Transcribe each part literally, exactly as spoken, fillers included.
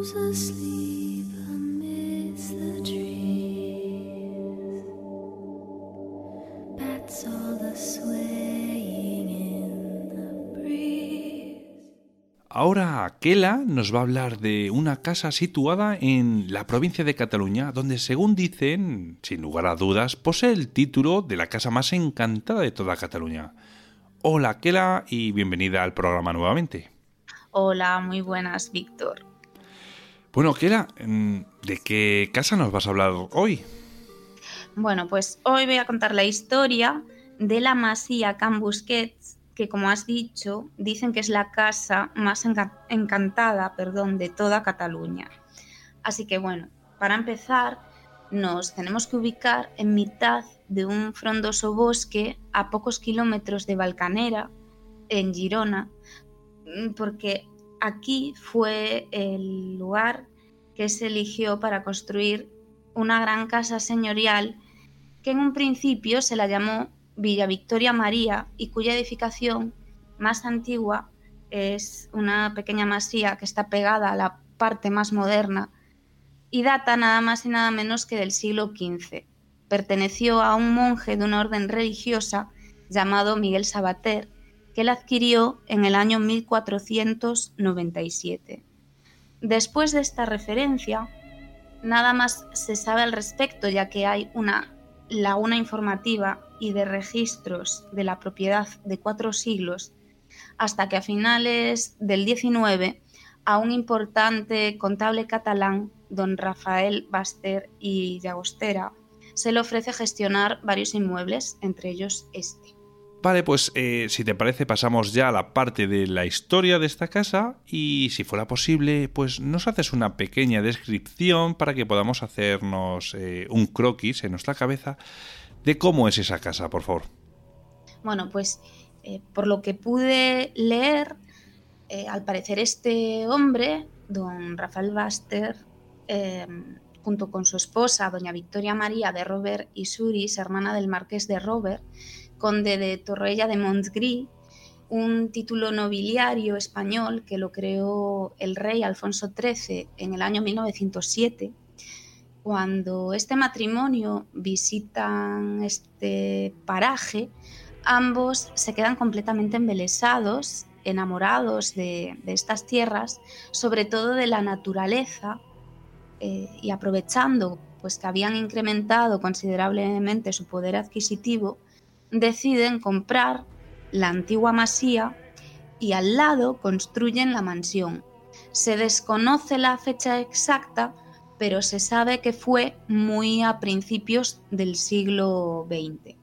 Who's asleep amidst the trees? Bats all the swaying in the breeze. Ahora Aquela nos va a hablar de una casa situada en la provincia de Cataluña, donde según dicen, sin lugar a dudas, posee el título de la casa más encantada de toda Cataluña. Hola Aquela y bienvenida al programa nuevamente. Hola, muy buenas, Víctor. Bueno, Aquela, ¿de qué casa nos vas a hablar hoy? Bueno, pues hoy voy a contar la historia de la masía Can Busquets, que como has dicho, dicen que es la casa más enca- encantada, perdón, de toda Cataluña. Así que bueno, para empezar, nos tenemos que ubicar en mitad de un frondoso bosque a pocos kilómetros de Valcanera, en Girona, porque aquí fue el lugar que se eligió para construir una gran casa señorial que en un principio se la llamó Villa Victoria María y cuya edificación más antigua es una pequeña masía que está pegada a la parte más moderna y data nada más y nada menos que del siglo quince. Perteneció a un monje de una orden religiosa llamado Miguel Sabater, que la adquirió en el año mil cuatrocientos noventa y siete. Después de esta referencia, nada más se sabe al respecto, ya que hay una laguna informativa y de registros de la propiedad de cuatro siglos, hasta que a finales del diecinueve a un importante contable catalán, don Rafael Baster y Llagostera, se le ofrece gestionar varios inmuebles, entre ellos este. Vale, pues eh, si te parece pasamos ya a la parte de la historia de esta casa y si fuera posible, pues nos haces una pequeña descripción para que podamos hacernos eh, un croquis en nuestra cabeza de cómo es esa casa, por favor. Bueno, pues eh, por lo que pude leer, eh, al parecer este hombre, don Rafael Baster, eh, junto con su esposa, doña Victoria María de Robert y Suris, hermana del marqués de Robert, conde de Torroella de Montgrí, un título nobiliario español que lo creó el rey Alfonso trece en el año mil novecientos siete. Cuando este matrimonio visitan este paraje, ambos se quedan completamente embelesados, enamorados de, de estas tierras, sobre todo de la naturaleza, eh, y aprovechando pues, que habían incrementado considerablemente su poder adquisitivo, deciden comprar la antigua masía y al lado construyen la mansión. Se desconoce la fecha exacta, pero se sabe que fue muy a principios del siglo veinte.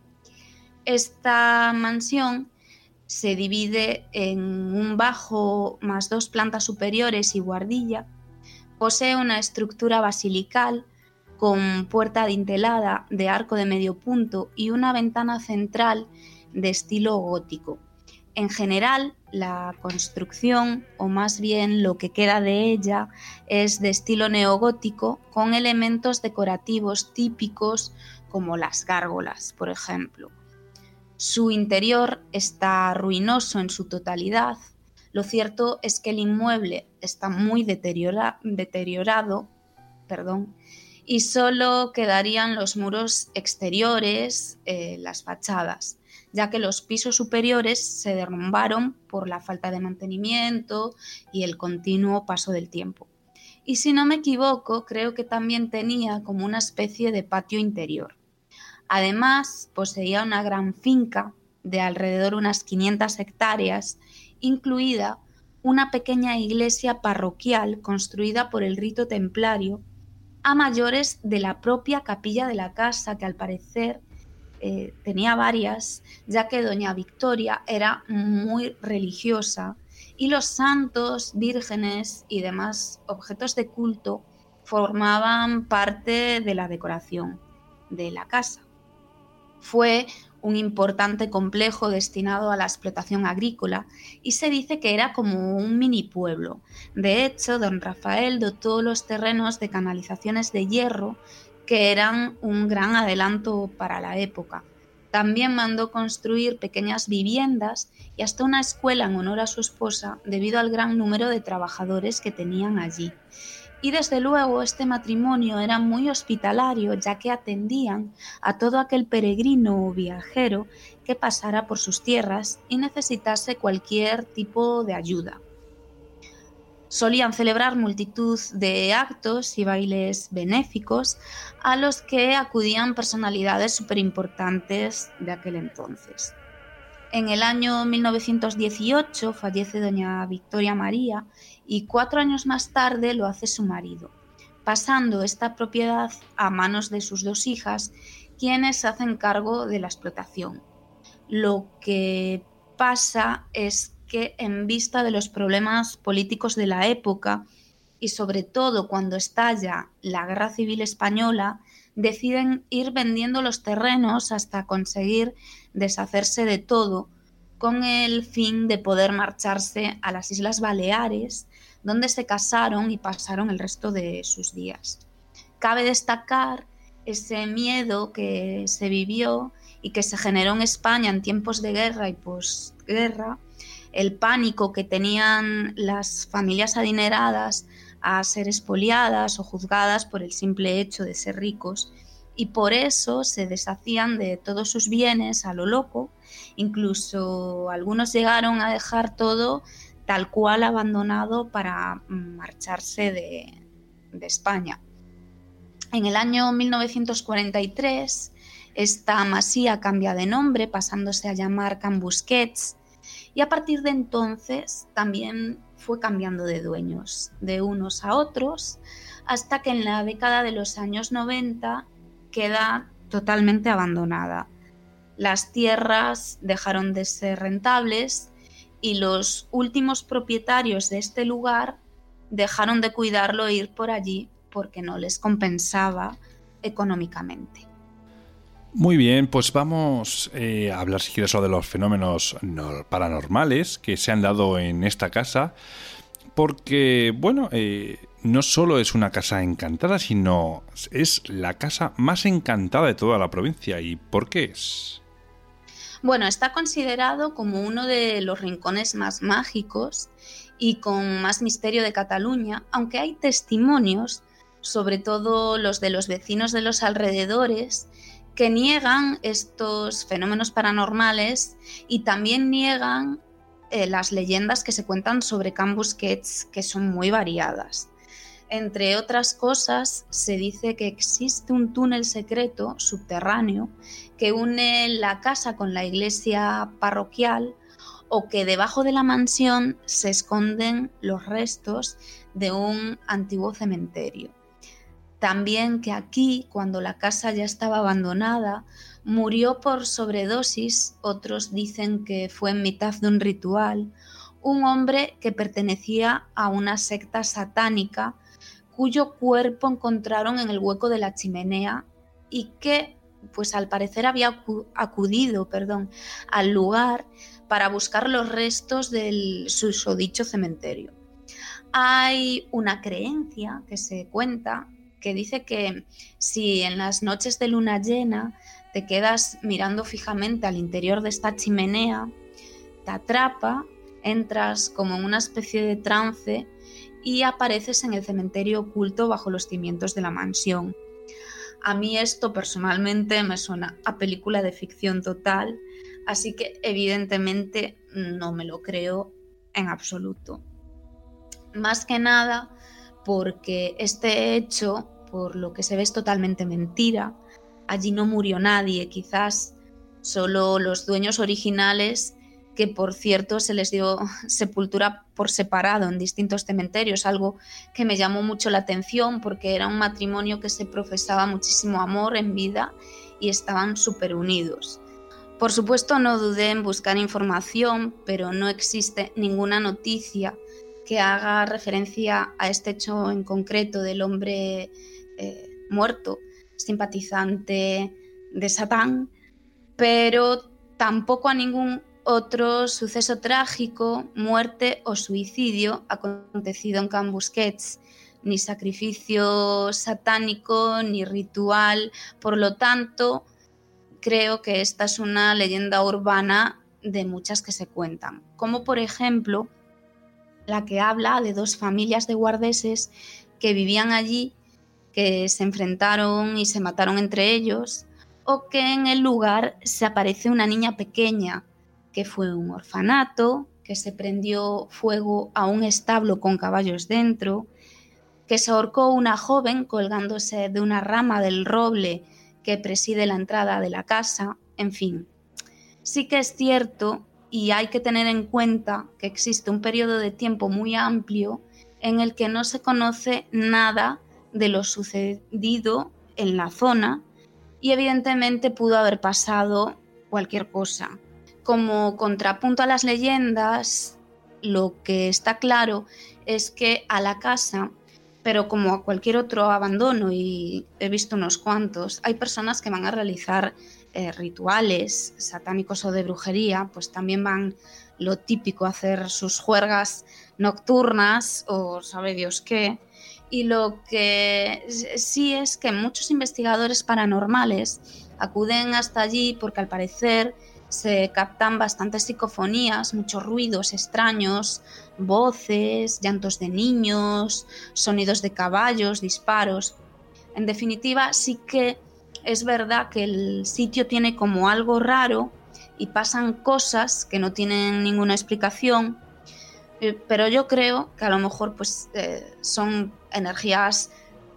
Esta mansión se divide en un bajo más dos plantas superiores y buhardilla. Posee una estructura basilical con puerta adintelada de arco de medio punto y una ventana central de estilo gótico. En general, la construcción, o más bien lo que queda de ella, es de estilo neogótico con elementos decorativos típicos como las gárgolas, por ejemplo. Su interior está ruinoso en su totalidad. Lo cierto es que el inmueble está muy deteriora- deteriorado, perdón, y solo quedarían los muros exteriores, eh, las fachadas, ya que los pisos superiores se derrumbaron por la falta de mantenimiento y el continuo paso del tiempo. Y si no me equivoco, creo que también tenía como una especie de patio interior. Además, poseía una gran finca de alrededor unas quinientas hectáreas, incluida una pequeña iglesia parroquial construida por el rito templario a mayores de la propia capilla de la casa, que al parecer eh, tenía varias, ya que doña Victoria era muy religiosa y los santos, vírgenes y demás objetos de culto formaban parte de la decoración de la casa. Fue un importante complejo destinado a la explotación agrícola y se dice que era como un mini pueblo. De hecho, don Rafael dotó los terrenos de canalizaciones de hierro que eran un gran adelanto para la época. También mandó construir pequeñas viviendas y hasta una escuela en honor a su esposa debido al gran número de trabajadores que tenían allí. Y desde luego este matrimonio era muy hospitalario, ya que atendían a todo aquel peregrino o viajero que pasara por sus tierras y necesitase cualquier tipo de ayuda. Solían celebrar multitud de actos y bailes benéficos a los que acudían personalidades superimportantes de aquel entonces. En el año mil novecientos dieciocho fallece doña Victoria María y cuatro años más tarde lo hace su marido, pasando esta propiedad a manos de sus dos hijas, quienes se hacen cargo de la explotación. Lo que pasa es que en vista de los problemas políticos de la época y sobre todo cuando estalla la Guerra Civil Española, deciden ir vendiendo los terrenos hasta conseguir deshacerse de todo, con el fin de poder marcharse a las Islas Baleares, donde se casaron y pasaron el resto de sus días. Cabe destacar ese miedo que se vivió y que se generó en España en tiempos de guerra y posguerra, el pánico que tenían las familias adineradas a ser expoliadas o juzgadas por el simple hecho de ser ricos, y por eso se deshacían de todos sus bienes a lo loco. Incluso algunos llegaron a dejar todo tal cual abandonado para marcharse de, de España. En el año mil novecientos cuarenta y tres esta masía cambia de nombre, pasándose a llamar Can Busquets, y a partir de entonces también fue cambiando de dueños, de unos a otros, hasta que en la década de los años noventa queda totalmente abandonada. Las tierras dejaron de ser rentables y los últimos propietarios de este lugar dejaron de cuidarlo e ir por allí porque no les compensaba económicamente. Muy bien, pues vamos eh, a hablar, si quieres, de los fenómenos no, paranormales que se han dado en esta casa, porque, bueno, eh, no solo es una casa encantada, sino es la casa más encantada de toda la provincia. ¿Y por qué es? Bueno, está considerado como uno de los rincones más mágicos y con más misterio de Cataluña, aunque hay testimonios, sobre todo los de los vecinos de los alrededores, que niegan estos fenómenos paranormales y también niegan eh, las leyendas que se cuentan sobre Can Busquets, que son muy variadas. Entre otras cosas, se dice que existe un túnel secreto subterráneo que une la casa con la iglesia parroquial, o que debajo de la mansión se esconden los restos de un antiguo cementerio. También que aquí, cuando la casa ya estaba abandonada, murió por sobredosis, otros dicen que fue en mitad de un ritual, un hombre que pertenecía a una secta satánica cuyo cuerpo encontraron en el hueco de la chimenea y que, pues al parecer había acudido, perdón, al lugar para buscar los restos del susodicho cementerio. Hay una creencia que se cuenta que dice que si en las noches de luna llena te quedas mirando fijamente al interior de esta chimenea, te atrapa, entras como en una especie de trance y apareces en el cementerio oculto bajo los cimientos de la mansión. A mí esto personalmente me suena a película de ficción total, así que evidentemente no me lo creo en absoluto. Más que nada porque este hecho, por lo que se ve, es totalmente mentira. Allí no murió nadie, quizás solo los dueños originales, que por cierto se les dio sepultura por separado en distintos cementerios, algo que me llamó mucho la atención porque era un matrimonio que se profesaba muchísimo amor en vida y estaban súper unidos. Por supuesto, no dudé en buscar información, pero no existe ninguna noticia que haga referencia a este hecho en concreto del hombre eh, muerto, simpatizante de Satán, pero tampoco a ningún otro suceso trágico, muerte o suicidio acontecido en Can Busquets, ni sacrificio satánico, ni ritual. Por lo tanto, creo que esta es una leyenda urbana de muchas que se cuentan, como por ejemplo la que habla de dos familias de guardeses que vivían allí, que se enfrentaron y se mataron entre ellos, o que en el lugar se aparece una niña pequeña que fue un orfanato, que se prendió fuego a un establo con caballos dentro, que se ahorcó una joven colgándose de una rama del roble que preside la entrada de la casa, en fin. Sí que es cierto y hay que tener en cuenta que existe un periodo de tiempo muy amplio en el que no se conoce nada de lo sucedido en la zona y evidentemente pudo haber pasado cualquier cosa. Como contrapunto a las leyendas, lo que está claro es que a la casa, pero como a cualquier otro abandono, y he visto unos cuantos, hay personas que van a realizar eh, rituales satánicos o de brujería, pues también van lo típico, a hacer sus juergas nocturnas o sabe Dios qué. Y lo que sí es que muchos investigadores paranormales acuden hasta allí porque al parecer se captan bastantes psicofonías, muchos ruidos extraños, voces, llantos de niños, sonidos de caballos, disparos. En definitiva, sí que es verdad que el sitio tiene como algo raro y pasan cosas que no tienen ninguna explicación, pero yo creo que a lo mejor pues, eh, son energías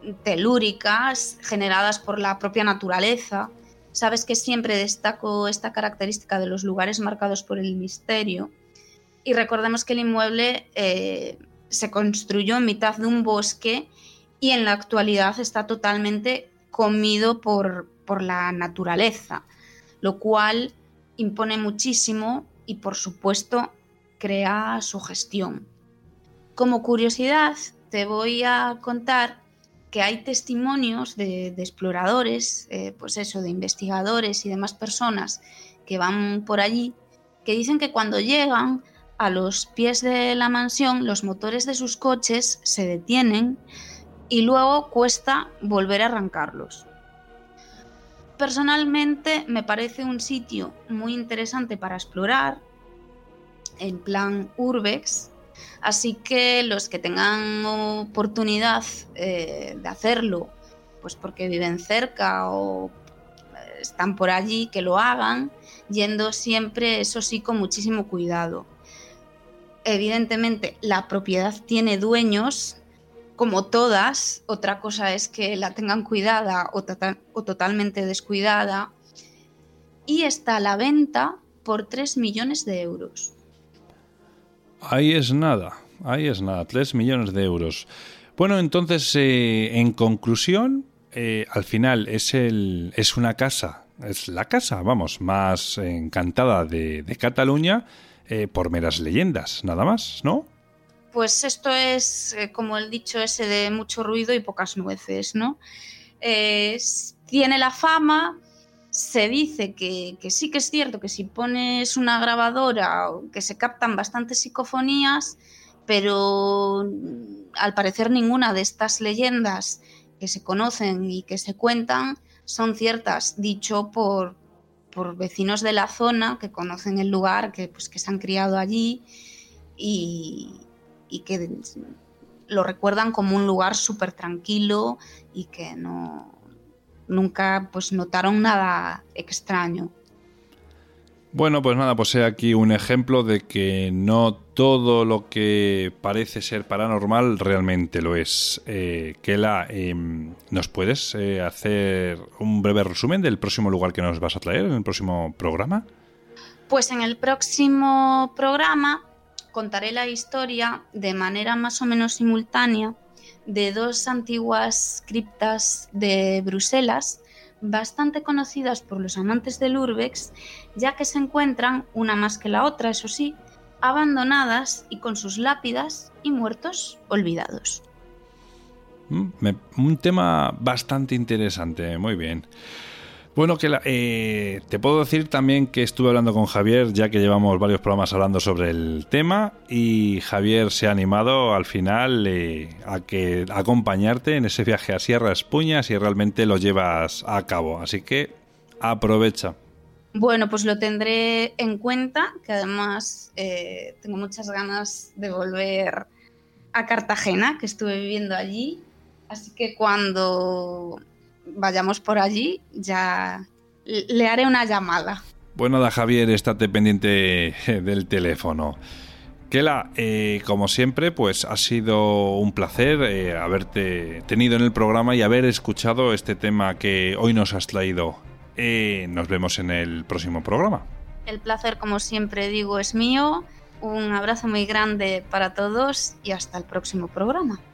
telúricas generadas por la propia naturaleza. Sabes que siempre destaco esta característica de los lugares marcados por el misterio. Y recordemos que el inmueble eh, se construyó en mitad de un bosque y en la actualidad está totalmente comido por, por la naturaleza, lo cual impone muchísimo y, por supuesto, crea sugestión. Como curiosidad, te voy a contar que hay testimonios de, de exploradores, eh, pues eso, de investigadores y demás personas que van por allí, que dicen que cuando llegan a los pies de la mansión, los motores de sus coches se detienen y luego cuesta volver a arrancarlos. Personalmente me parece un sitio muy interesante para explorar, en plan urbex, así que los que tengan oportunidad eh, de hacerlo, pues porque viven cerca o están por allí, que lo hagan, yendo siempre, eso sí, con muchísimo cuidado. Evidentemente, la propiedad tiene dueños, como todas, otra cosa es que la tengan cuidada o, total, o totalmente descuidada, y está a la venta por tres millones de euros. Ahí es nada, ahí es nada, tres millones de euros. Bueno, entonces, eh, en conclusión, eh, al final es, el, es una casa, es la casa, vamos, más encantada de, de Cataluña, eh, por meras leyendas, nada más, ¿no? Pues esto es eh, como el dicho ese de mucho ruido y pocas nueces, ¿no? Eh, tiene la fama, se dice que, que sí que es cierto que si pones una grabadora que se captan bastantes psicofonías, pero al parecer ninguna de estas leyendas que se conocen y que se cuentan son ciertas, dicho por, por vecinos de la zona que conocen el lugar, que, pues, que se han criado allí y... y que lo recuerdan como un lugar súper tranquilo y que no, nunca pues, notaron nada extraño. Bueno, pues nada, pues he aquí un ejemplo de que no todo lo que parece ser paranormal realmente lo es. Eh, Kela, eh, ¿nos puedes eh, hacer un breve resumen del próximo lugar que nos vas a traer en el próximo programa? Pues en el próximo programa contaré la historia de manera más o menos simultánea de dos antiguas criptas de Bruselas, bastante conocidas por los amantes del urbex, ya que se encuentran, una más que la otra, eso sí, abandonadas y con sus lápidas y muertos olvidados. Un tema bastante interesante, muy bien. Bueno, que la, eh, te puedo decir también que estuve hablando con Javier, ya que llevamos varios programas hablando sobre el tema, y Javier se ha animado al final eh, a que a acompañarte en ese viaje a Sierra Espuña si realmente lo llevas a cabo. Así que Aprovecha. Bueno, pues lo tendré en cuenta, que además eh, tengo muchas ganas de volver a Cartagena, que estuve viviendo allí. Así que cuando vayamos por allí ya le haré una llamada. Bueno, da Javier, estate pendiente del teléfono. Kela, eh, como siempre, pues ha sido un placer eh, haberte tenido en el programa y haber escuchado este tema que hoy nos has traído. Eh, nos vemos en el próximo programa. El placer, como siempre digo, es mío. Un abrazo muy grande para todos y hasta el próximo programa.